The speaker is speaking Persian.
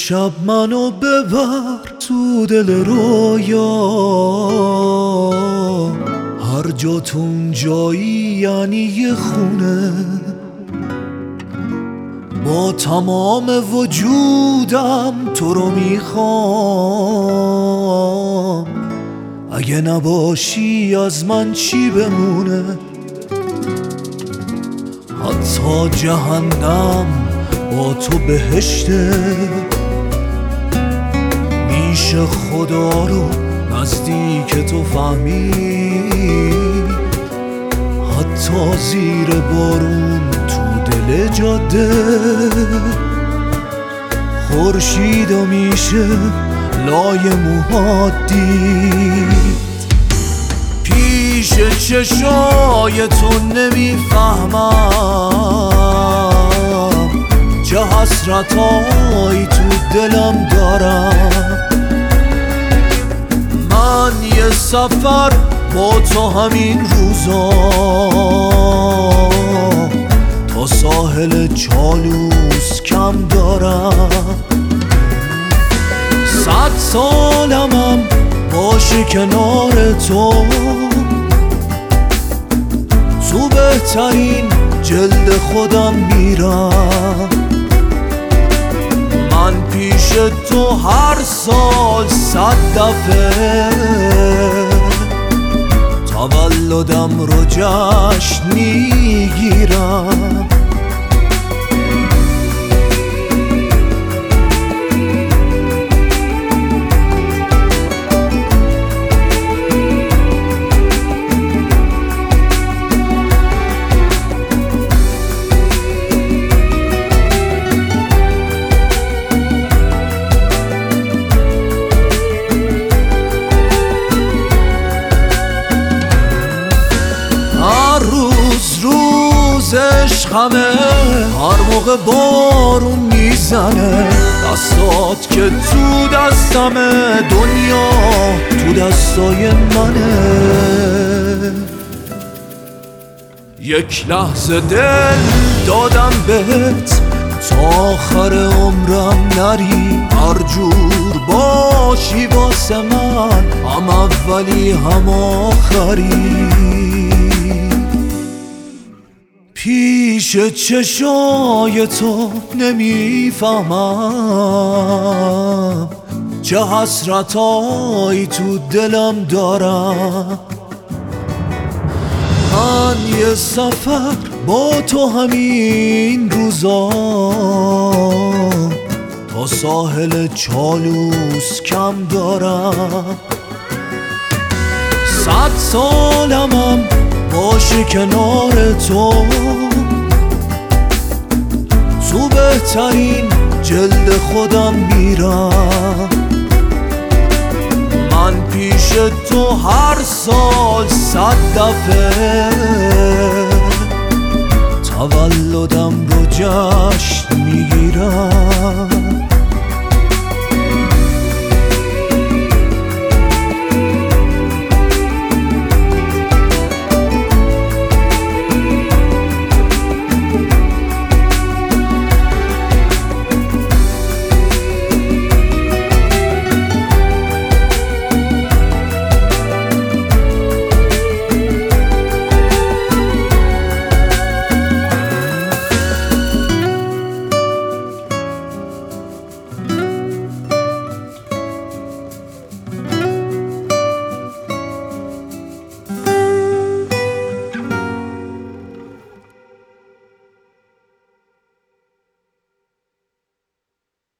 شب منو ببر تو دل رویا، هر جا تو اونجایی یعنی یه خونه. با تمام وجودم تو رو میخوام، اگه نباشی از من چی بمونه؟ حتی جهنم با تو بهشته، میشه خدا رو نزدیک تو فهمید. حتی زیر بارون تو دل جاده، خورشیدو میشه لای موهات دید. پیش چشای تو نمیفهمم چه حسرتایی تو دلم دارم. من یه سفر با تو همین روزا، تا ساحل چالوس کم دارم. 100 سالمم باشه کنار تو، تو بهترین جلد خودم میرم. من پیش تو هر سال 100 دفعه تولدم رو جشن میگیرم. عشقمه هر موقع بارون میزنه، دستات که تو دستمه، دنیا تو دستای منه. یک لحظه دل دادم بهت تا آخر عمرم نری. هر جور باشی واسه من، هم اولی هم آخری. پیش چشای تو نمیفهمم چه حسرتایی تو دلم دارم. من یه سفر با تو همین روزا، تا ساحل چالوس کم دارم. 100 سالمم باشه کنار تو، تو بهترین جلد خودم میرم. من پیش تو هر سال 100 دفعه تولدم رو جشن میگیرم.